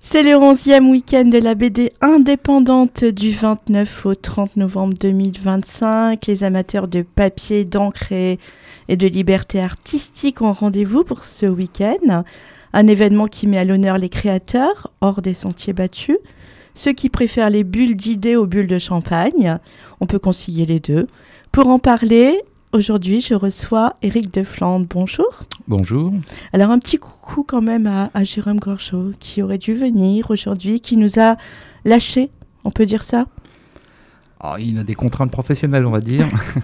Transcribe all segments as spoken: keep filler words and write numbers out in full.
C'est le onzième week-end de la B D indépendante du vingt-neuf au trente novembre deux mille vingt-cinq. Les amateurs de papier, d'encre et, et de liberté artistique ont rendez-vous pour ce week-end. Un événement qui met à l'honneur les créateurs, hors des sentiers battus. Ceux qui préfèrent les bulles d'idées aux bulles de champagne. On peut concilier les deux. Pour en parler, aujourd'hui, je reçois Éric Deflande. Bonjour. Bonjour. Alors, un petit coucou quand même à, à Jérôme Gorgeau, qui aurait dû venir aujourd'hui, qui nous a lâchés, on peut dire ça ? Oh, il a des contraintes professionnelles, on va dire.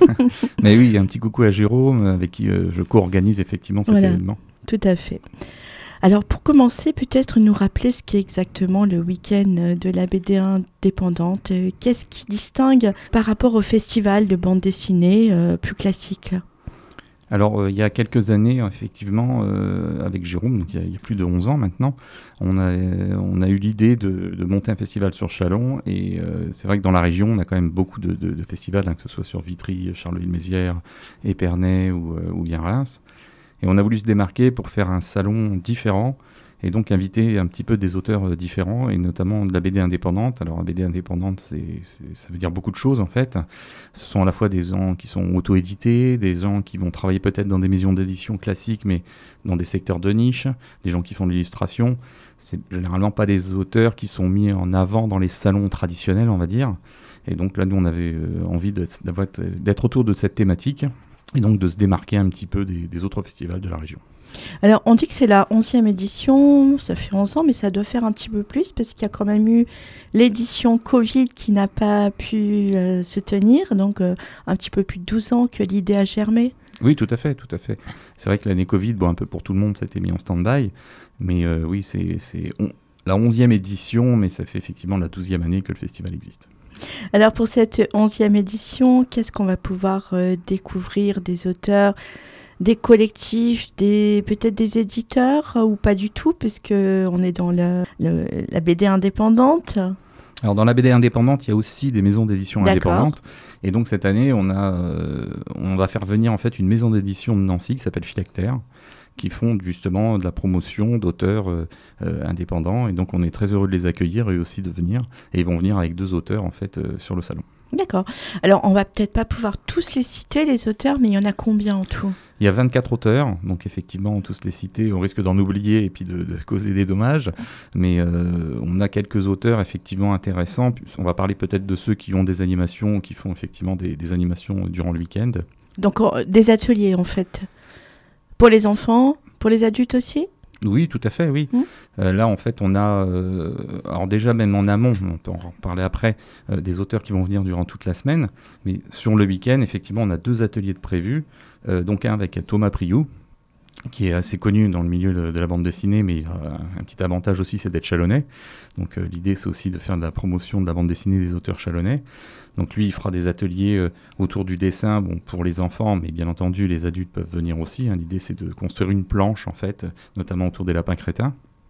Mais oui, un petit coucou à Jérôme, avec qui euh, je co-organise effectivement cet voilà, événement. Tout à fait. Alors, pour commencer, peut-être nous rappeler ce qu'est exactement le week-end de la B D indépendante. Qu'est-ce qui distingue par rapport au festival de bande dessinée euh, plus classique là ? Alors, euh, il y a quelques années, effectivement, euh, avec Jérôme, donc il y, a, il y a plus de onze ans maintenant, on a, on a eu l'idée de, de monter un festival sur Châlons. Et euh, c'est vrai que dans la région, on a quand même beaucoup de, de, de festivals, hein, que ce soit sur Vitry, Charleville-Mézières, Épernay ou, euh, ou bien Reims. Et on a voulu se démarquer pour faire un salon différent et donc inviter un petit peu des auteurs différents et notamment de la B D indépendante. Alors la B D indépendante, c'est, c'est, ça veut dire beaucoup de choses en fait. Ce sont à la fois des gens qui sont auto-édités, des gens qui vont travailler peut-être dans des maisons d'édition classiques mais dans des secteurs de niche, des gens qui font de l'illustration. C'est généralement pas des auteurs qui sont mis en avant dans les salons traditionnels, on va dire. Et donc là, nous, on avait envie de, d'avoir, d'être autour de cette thématique. Et donc de se démarquer un petit peu des, des autres festivals de la région. Alors on dit que c'est la onzième édition, ça fait onze ans, mais ça doit faire un petit peu plus parce qu'il y a quand même eu l'édition Covid qui n'a pas pu euh, se tenir, donc euh, un petit peu plus de douze ans que l'idée a germé. Oui, tout à fait, tout à fait. C'est vrai que l'année Covid, bon, un peu pour tout le monde, ça a été mis en stand-by, mais euh, oui, c'est, c'est on, la onzième édition, mais ça fait effectivement la douzième année que le festival existe. Alors pour cette onzième édition, qu'est-ce qu'on va pouvoir euh, découvrir des auteurs, des collectifs, des, peut-être des éditeurs euh, ou pas du tout, puisqu'on est dans le, le, la B D indépendante. Alors dans la B D indépendante, il y a aussi des maisons d'édition D'accord. indépendantes. Et donc cette année, on, a, euh, on va faire venir en fait une maison d'édition de Nancy qui s'appelle Philactère, qui font justement de la promotion d'auteurs euh, euh, indépendants. Et donc, on est très heureux de les accueillir et aussi de venir. Et ils vont venir avec deux auteurs, en fait, euh, sur le salon. D'accord. Alors, on va peut-être pas pouvoir tous les citer, les auteurs, mais il y en a combien en tout ? Il y a vingt-quatre auteurs. Donc, effectivement, tous les citer, on risque d'en oublier et puis de, de causer des dommages. Mais euh, on a quelques auteurs, effectivement, intéressants. On va parler peut-être de ceux qui ont des animations, qui font effectivement des, des animations durant le week-end. Donc, euh, des ateliers, en fait. Pour les enfants, pour les adultes aussi ? Oui, tout à fait, oui. Mmh. Euh, là, en fait, on a, euh, alors déjà même en amont, on peut en parler après, euh, des auteurs qui vont venir durant toute la semaine. Mais sur le week-end, effectivement, on a deux ateliers de prévus. Euh, donc un avec Thomas Priou, qui est assez connu dans le milieu de, de la bande dessinée, mais il a un petit avantage aussi, c'est d'être chalonnais. Donc euh, l'idée, c'est aussi de faire de la promotion de la bande dessinée des auteurs chalonnais. Donc lui, il fera des ateliers euh, autour du dessin, bon, pour les enfants, mais bien entendu, les adultes peuvent venir aussi. Hein. L'idée, c'est de construire une planche, en fait, notamment autour des lapins crétins.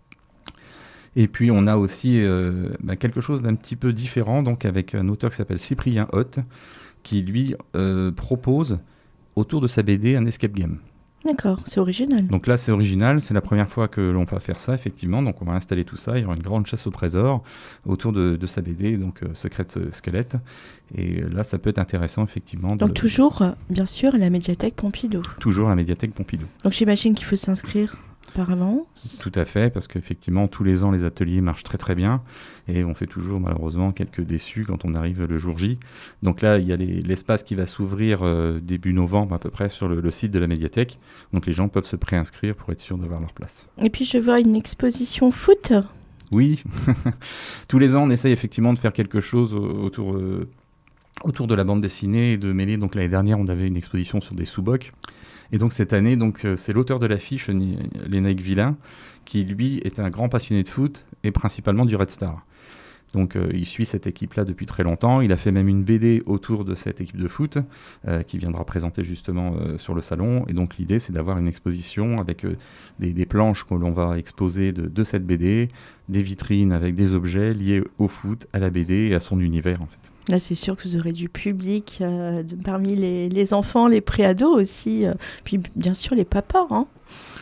Et puis, on a aussi euh, bah, quelque chose d'un petit peu différent, donc avec un auteur qui s'appelle Cyprien Hoth, qui, lui, euh, propose, autour de sa B D, un escape game. D'accord, c'est original. Donc là, c'est original, c'est la première fois que l'on va faire ça, effectivement. Donc on va installer tout ça, il y aura une grande chasse au trésor autour de, de sa B D, donc euh, Secret Squelette. Et là, ça peut être intéressant, effectivement. Donc de, toujours, de... bien sûr, la médiathèque Pompidou. Toujours la médiathèque Pompidou. Donc j'imagine qu'il faut s'inscrire par avance. Tout à fait, parce qu'effectivement, tous les ans, les ateliers marchent très très bien. Et on fait toujours, malheureusement, quelques déçus quand on arrive le jour J. Donc là, il y a les, l'espace qui va s'ouvrir euh, début novembre, à peu près, sur le, le site de la médiathèque. Donc les gens peuvent se préinscrire pour être sûrs d'avoir leur place. Et puis, je vois une exposition foot. Oui, tous les ans, on essaye effectivement de faire quelque chose autour... Euh, autour de la bande dessinée et de mêler. Donc l'année dernière, on avait une exposition sur des sous-bocs. Et donc cette année, donc, euh, c'est l'auteur de l'affiche, Lénaïque Villain, qui lui est un grand passionné de foot et principalement du Red Star. Donc euh, il suit cette équipe-là depuis très longtemps. Il a fait même une B D autour de cette équipe de foot euh, qui viendra présenter justement euh, sur le salon. Et donc l'idée, c'est d'avoir une exposition avec euh, des, des planches que l'on va exposer de, de cette B D, des vitrines avec des objets liés au foot, à la B D et à son univers en fait. Là, c'est sûr que vous aurez du public euh, de, parmi les, les enfants, les préados aussi, euh, puis bien sûr les papas. Hein.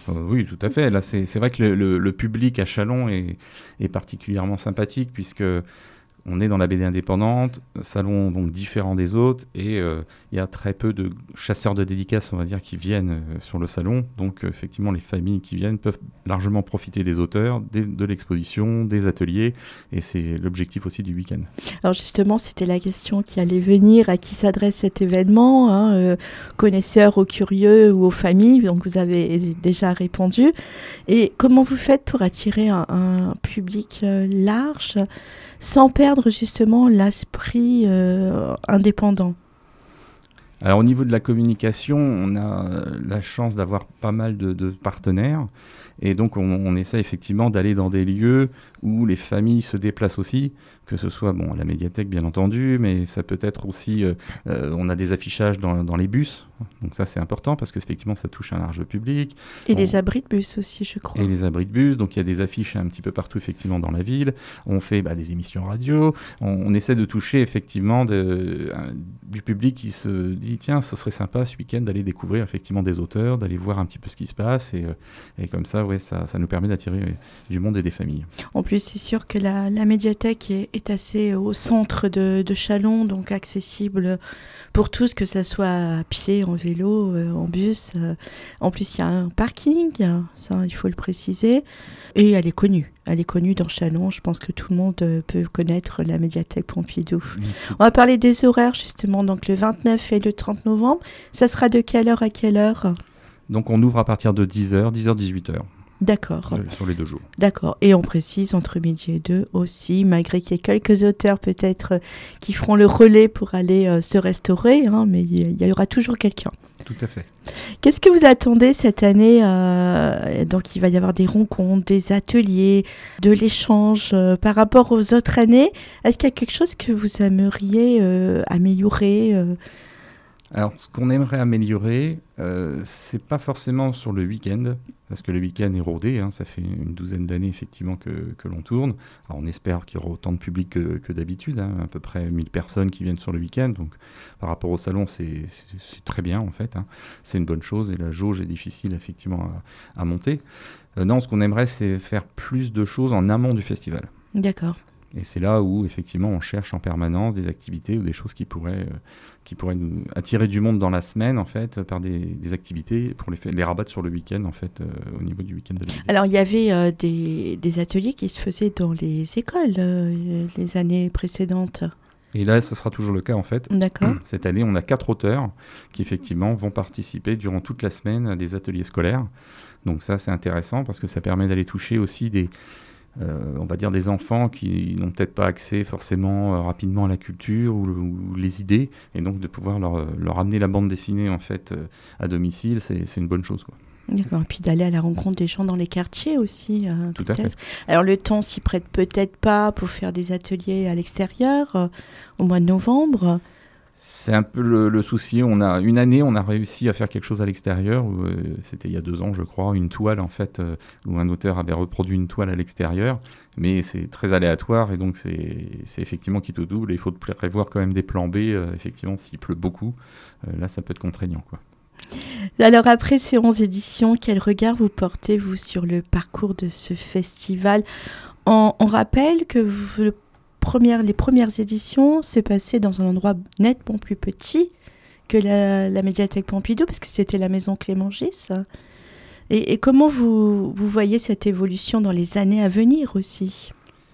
Euh, oui, tout à fait. Là, c'est, c'est vrai que le, le, le public à Châlons est, est particulièrement sympathique puisque on est dans la B D indépendante, salon donc différent des autres, et euh, il y a très peu de chasseurs de dédicaces, on va dire, qui viennent euh, sur le salon. Donc euh, effectivement, les familles qui viennent peuvent largement profiter des auteurs, des, de l'exposition, des ateliers, et c'est l'objectif aussi du week-end. Alors justement, c'était la question qui allait venir, à qui s'adresse cet événement, hein, euh, connaisseurs, aux curieux ou aux familles, donc vous avez déjà répondu. Et comment vous faites pour attirer un, un public euh, large sans perdre justement l'esprit euh, indépendant? Alors au niveau de la communication, on a la chance d'avoir pas mal de, de partenaires, et donc on, on essaie effectivement d'aller dans des lieux où les familles se déplacent aussi, que ce soit bon, la médiathèque bien entendu, mais ça peut être aussi, euh, euh, on a des affichages dans, dans les bus, donc ça c'est important parce que effectivement ça touche un large public. Et on... les abris de bus aussi, je crois. Et les abris de bus, donc il y a des affiches un petit peu partout effectivement dans la ville. On fait bah, des émissions radio, on, on essaie de toucher effectivement de, un, du public qui se dit tiens, ce serait sympa ce week-end d'aller découvrir effectivement des auteurs, d'aller voir un petit peu ce qui se passe, et, et comme ça, ouais, ça, ça nous permet d'attirer du monde et des familles. En plus, c'est sûr que la, la médiathèque est, est assez au centre de, de Châlons, donc accessible pour tous, que ça soit à pied, en vélo, euh, en bus. Euh. En plus, il y a un parking, ça, il faut le préciser, et elle est connue. Elle est connue dans Châlons. Je pense que tout le monde euh, peut connaître la médiathèque Pompidou. Mmh. On va parler des horaires, justement. Donc, le vingt-neuf et le trente novembre, ça sera de quelle heure à quelle heure? Donc, on ouvre à partir de dix heures, dix heures, dix-huit heures. D'accord. Euh, sur les deux jours. D'accord. Et on précise entre midi et deux aussi, malgré qu'il y ait quelques auteurs peut-être euh, qui feront le relais pour aller euh, se restaurer, hein, mais il y, y aura toujours quelqu'un. Tout à fait. Qu'est-ce que vous attendez cette année? euh, Donc il va y avoir des rencontres, des ateliers, de l'échange euh, par rapport aux autres années. Est-ce qu'il y a quelque chose que vous aimeriez euh, améliorer euh... Alors, ce qu'on aimerait améliorer, euh, c'est pas forcément sur le week-end, parce que le week-end est rodé, hein, ça fait une douzaine d'années effectivement que, que l'on tourne. Alors, on espère qu'il y aura autant de public que, que d'habitude, hein, à peu près mille personnes qui viennent sur le week-end. Donc, par rapport au salon, c'est, c'est, c'est très bien en fait. Hein. C'est une bonne chose, et la jauge est difficile effectivement à, à monter. Euh, non, ce qu'on aimerait, c'est faire plus de choses en amont du festival. D'accord. Et c'est là où, effectivement, on cherche en permanence des activités ou des choses qui pourraient, euh, qui pourraient nous attirer du monde dans la semaine, en fait, par des, des activités pour les, les rabattre sur le week-end, en fait, euh, au niveau du week-end de la ville. Alors, il y avait euh, des, des ateliers qui se faisaient dans les écoles euh, les années précédentes. Et là, ce sera toujours le cas, en fait. D'accord. Cette année, on a quatre auteurs qui, effectivement, vont participer durant toute la semaine à des ateliers scolaires. Donc ça, c'est intéressant parce que ça permet d'aller toucher aussi des... Euh, on va dire des enfants qui n'ont peut-être pas accès forcément euh, rapidement à la culture ou, ou les idées, et donc de pouvoir leur, leur amener la bande dessinée en fait euh, à domicile, c'est, c'est une bonne chose, quoi. D'accord, et puis d'aller à la rencontre des gens dans les quartiers aussi. Euh, Tout à fait. Alors le temps s'y prête peut-être pas pour faire des ateliers à l'extérieur euh, au mois de novembre. C'est un peu le, le souci. On a une année, on a réussi à faire quelque chose à l'extérieur. Où, euh, c'était il y a deux ans, je crois, une toile en fait, euh, où un auteur avait reproduit une toile à l'extérieur. Mais c'est très aléatoire et donc c'est, c'est effectivement qui tout double. Et il faut prévoir quand même des plans B. Euh, effectivement, s'il pleut beaucoup, euh, là, ça peut être contraignant, quoi. Alors après ces onze éditions, quel regard vous portez vous sur le parcours de ce festival? On, on rappelle que vous, le Première, les premières éditions s'est passé dans un endroit nettement plus petit que la, la médiathèque Pompidou, parce que c'était la maison Clément Gis. Et, et comment vous, vous voyez cette évolution dans les années à venir aussi?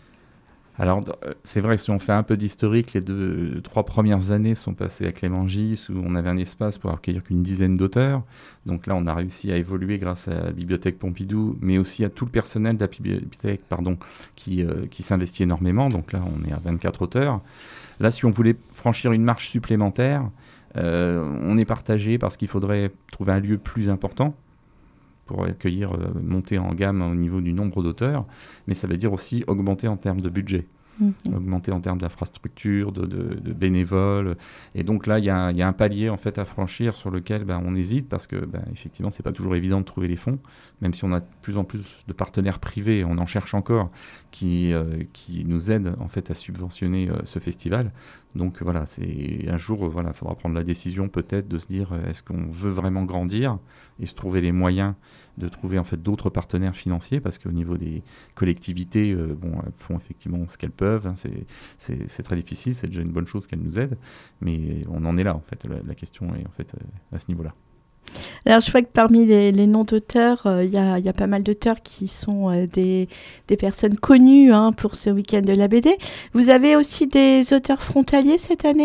Alors, c'est vrai que si on fait un peu d'historique, les deux, trois premières années sont passées à Clément Gis, où on avait un espace pour accueillir qu'une dizaine d'auteurs. Donc là, on a réussi à évoluer grâce à la bibliothèque Pompidou, mais aussi à tout le personnel de la bibliothèque pardon, qui, euh, qui s'investit énormément. Donc là, on est à vingt-quatre auteurs. Là, si on voulait franchir une marche supplémentaire, euh, on est partagé parce qu'il faudrait trouver un lieu plus important pour accueillir, euh, monter en gamme au niveau du nombre d'auteurs, mais ça veut dire aussi augmenter en termes de budget. mmh. augmenter en termes d'infrastructures, de, de, de bénévoles. Et donc là, il y, y a un palier en fait à franchir sur lequel ben, on hésite parce que ben, effectivement, c'est pas toujours évident de trouver les fonds, même si on a de plus en plus de partenaires privés, on en cherche encore, qui, euh, qui nous aident en fait à subventionner euh, ce festival. Donc voilà, c'est un jour, il voilà, faudra prendre la décision peut-être de se dire euh, est-ce qu'on veut vraiment grandir et se trouver les moyens de trouver en fait d'autres partenaires financiers, parce qu'au niveau des collectivités, euh, bon, elles font effectivement ce qu'elles peuvent, hein, c'est, c'est, c'est très difficile, c'est déjà une bonne chose qu'elles nous aident, mais on en est là en fait, la, la question est en fait à ce niveau-là. Alors, je vois que parmi les, les noms d'auteurs, il euh, y, y a pas mal d'auteurs qui sont euh, des, des personnes connues hein, pour ce week-end de la B D. Vous avez aussi des auteurs frontaliers cette année ?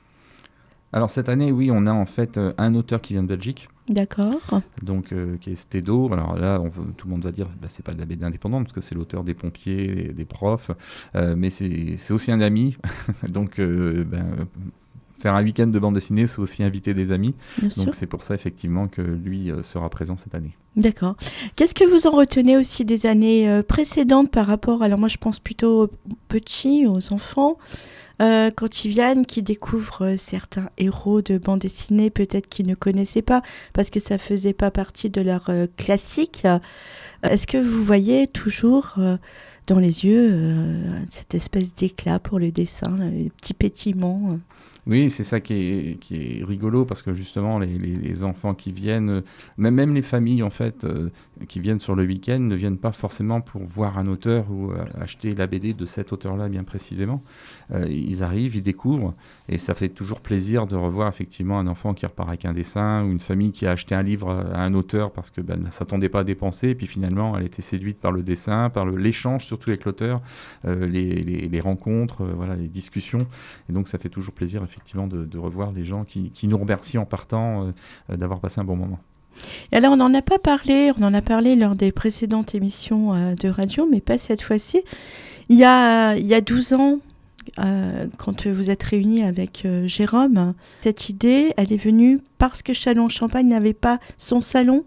Alors, cette année, oui, on a en fait euh, un auteur qui vient de Belgique. D'accord. Donc, euh, qui est Stédo. Alors là, on veut, tout le monde va dire bah, c'est pas de la B D indépendante, parce que c'est l'auteur des pompiers, des, des profs, euh, mais c'est, c'est aussi un ami. Donc, euh, ben, faire un week-end de bande dessinée, c'est aussi inviter des amis. Bien Donc sûr. C'est pour ça effectivement que lui euh, sera présent cette année. D'accord. Qu'est-ce que vous en retenez aussi des années euh, précédentes par rapport, alors moi je pense plutôt aux petits, aux enfants, euh, quand ils viennent, qui découvrent euh, certains héros de bande dessinée peut-être qu'ils ne connaissaient pas, parce que ça faisait pas partie de leur euh, classique. Euh, est-ce que vous voyez toujours euh, dans les yeux euh, cette espèce d'éclat pour le dessin, le petit pétillement euh. Oui, c'est ça qui est, qui est rigolo, parce que justement, les, les, les enfants qui viennent, même, même les familles en fait, euh, qui viennent sur le week-end, ne viennent pas forcément pour voir un auteur ou euh, acheter la B D de cet auteur-là bien précisément. Euh, ils arrivent, ils découvrent, et ça fait toujours plaisir de revoir effectivement un enfant qui repart avec un dessin, ou une famille qui a acheté un livre à un auteur parce que ben, ne s'attendait pas à dépenser, et puis finalement, elle était séduite par le dessin, par le, l'échange surtout avec l'auteur, euh, les, les, les rencontres, euh, voilà, les discussions, et donc ça fait toujours plaisir effectivement De, de revoir les gens qui, qui nous remercient en partant euh, d'avoir passé un bon moment. Et alors, on n'en a pas parlé, on en a parlé lors des précédentes émissions euh, de radio, mais pas cette fois-ci. Il y a, il y a douze ans, euh, quand vous êtes réunis avec euh, Jérôme, cette idée, elle est venue parce que Châlons-en-Champagne n'avait pas son salon.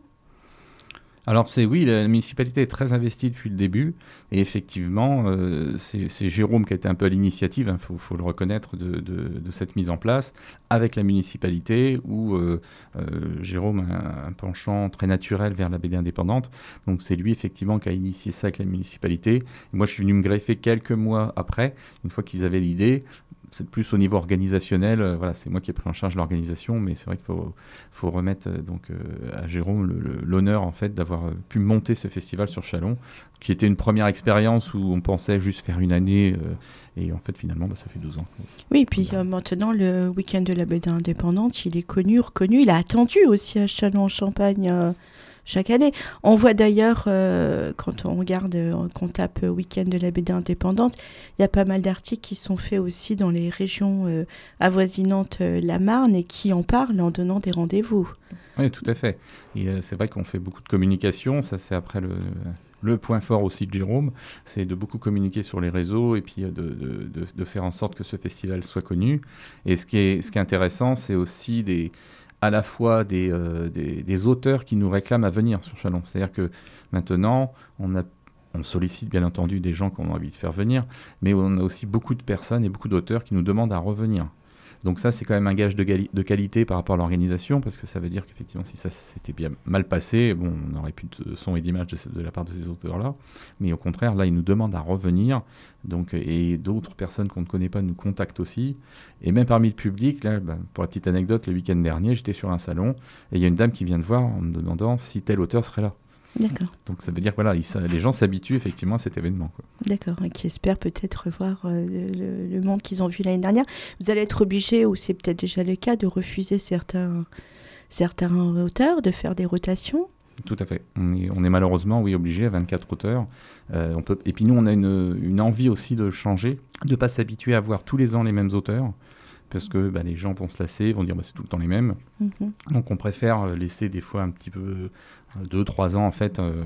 Alors c'est oui, la municipalité est très investie depuis le début, et effectivement euh, c'est, c'est Jérôme qui a été un peu à l'initiative, il hein, faut, faut le reconnaître, de, de, de cette mise en place avec la municipalité, où euh, euh, Jérôme a un penchant très naturel vers la B D indépendante, donc c'est lui effectivement qui a initié ça avec la municipalité. Et moi je suis venu me greffer quelques mois après, une fois qu'ils avaient l'idée. C'est plus au niveau organisationnel, euh, voilà, c'est moi qui ai pris en charge l'organisation, mais c'est vrai qu'il faut, faut remettre euh, donc, euh, à Jérôme le, le, l'honneur en fait, d'avoir euh, pu monter ce festival sur Châlons, qui était une première expérience où on pensait juste faire une année, euh, et en fait finalement bah, ça fait douze ans. Oui, et puis euh, maintenant le week-end de la B D indépendante, il est connu, reconnu, il a attendu aussi à Châlons-en-Champagne euh, chaque année. On voit d'ailleurs, euh, quand on regarde, euh, qu'on tape euh, week-end de la B D indépendante, il y a pas mal d'articles qui sont faits aussi dans les régions euh, avoisinantes euh, la Marne et qui en parlent en donnant des rendez-vous. Oui, tout à fait. Et, euh, c'est vrai qu'on fait beaucoup de communication, ça c'est après le... Le point fort aussi de Jérôme, c'est de beaucoup communiquer sur les réseaux et puis de, de, de, de faire en sorte que ce festival soit connu. Et ce qui est, ce qui est intéressant, c'est aussi des... à la fois des, euh, des, des auteurs qui nous réclament à venir sur Châlons. C'est-à-dire que maintenant, on, a, on sollicite bien entendu des gens qu'on a envie de faire venir, mais on a aussi beaucoup de personnes et beaucoup d'auteurs qui nous demandent à revenir. Donc ça, c'est quand même un gage de, gali- de qualité par rapport à l'organisation, parce que ça veut dire qu'effectivement, si ça s'était bien mal passé, bon, on n'aurait plus de son et d'image de, de la part de ces auteurs-là. Mais au contraire, là, ils nous demandent à revenir. Donc, et d'autres personnes qu'on ne connaît pas nous contactent aussi. Et même parmi le public, là, bah, pour la petite anecdote, le week-end dernier, j'étais sur un salon, et il y a une dame qui vient de voir en me demandant si tel auteur serait là. D'accord. Donc ça veut dire que voilà, ils, les gens s'habituent effectivement à cet événement, quoi. D'accord, et qui espèrent peut-être revoir euh, le, le monde qu'ils ont vu l'année dernière. Vous allez être obligé, ou c'est peut-être déjà le cas, de refuser certains, certains auteurs, de faire des rotations. Tout à fait. On est, on est malheureusement, oui, obligé à vingt-quatre auteurs. Euh, on peut, et puis nous, on a une, une envie aussi de changer, de ne pas s'habituer à voir tous les ans les mêmes auteurs, parce que bah, les gens vont se lasser, vont dire bah, c'est tout le temps les mêmes. Mm-hmm. Donc on préfère laisser des fois un petit peu, deux, trois ans en fait, euh,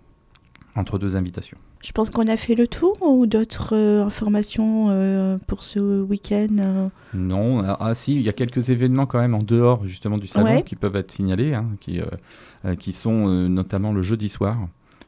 entre deux invitations. Je pense qu'on a fait le tour, ou d'autres euh, informations euh, pour ce week-end euh... Non, ah, ah si, il y a quelques événements quand même en dehors justement du salon, ouais, qui peuvent être signalés, hein, qui, euh, euh, qui sont euh, notamment le jeudi soir.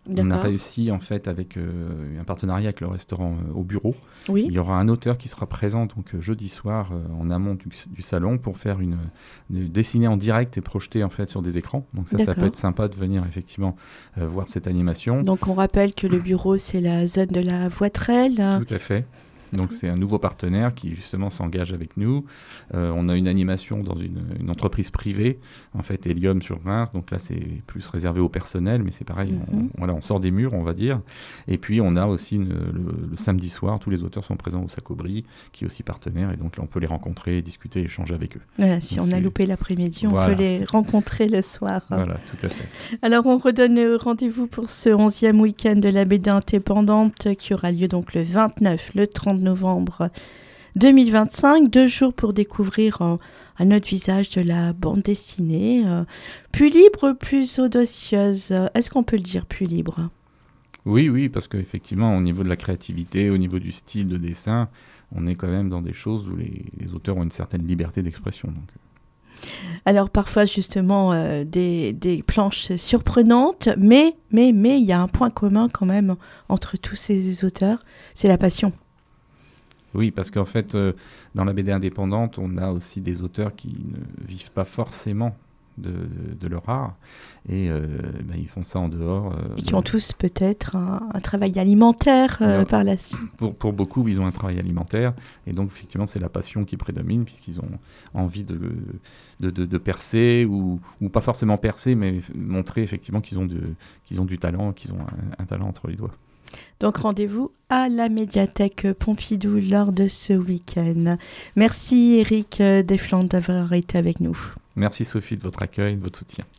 On a réussi en fait avec euh, un partenariat avec le restaurant euh, Au Bureau. Oui. Il y aura un auteur qui sera présent donc euh, jeudi soir euh, en amont du, du salon pour faire une, une dessiner en direct et projeter en fait sur des écrans. Donc ça, ça peut être sympa de venir effectivement euh, voir cette animation. Donc on rappelle que le Bureau, c'est la zone de la Voitrelle. Tout à fait. Donc c'est un nouveau partenaire qui justement s'engage avec nous. Euh, on a une animation dans une, une entreprise privée, en fait Hélium sur Reims. Donc là c'est plus réservé au personnel, mais c'est pareil, mm-hmm. on, voilà, on sort des murs, on va dire. Et puis on a aussi une, le, le samedi soir, tous les auteurs sont présents au Sacobri, qui est aussi partenaire, et donc là on peut les rencontrer, discuter, échanger avec eux. Voilà, si donc, on a loupé l'après-midi, on voilà, peut les c'est... rencontrer le soir. Voilà, tout à fait. Alors on redonne rendez-vous pour ce onzième week-end de la B D indépendante qui aura lieu donc le vingt-neuf, le trente novembre deux mille vingt-cinq, deux jours pour découvrir euh, un autre visage de la bande dessinée, euh, plus libre, plus audacieuse. Est-ce qu'on peut le dire, plus libre ? Oui, oui, parce qu'effectivement, au niveau de la créativité, au niveau du style de dessin, on est quand même dans des choses où les, les auteurs ont une certaine liberté d'expression. Donc. Alors parfois justement euh, des, des planches surprenantes, mais mais mais il y a un point commun quand même entre tous ces auteurs, c'est la passion. Oui, parce qu'en fait, euh, dans la B D indépendante, on a aussi des auteurs qui ne vivent pas forcément de, de, de leur art, et euh, ben, ils font ça en dehors. Euh, et qui ont tous peut-être un, un travail alimentaire euh, Alors, par la suite. Pour, pour beaucoup, ils ont un travail alimentaire, et donc effectivement, c'est la passion qui prédomine, puisqu'ils ont envie de, de, de, de percer, ou, ou pas forcément percer, mais montrer effectivement qu'ils ont, de, qu'ils ont du talent, qu'ils ont un, un talent entre les doigts. Donc rendez-vous à la médiathèque Pompidou lors de ce week-end. Merci Eric Desflandes d'avoir été avec nous. Merci Sophie de votre accueil, de votre soutien.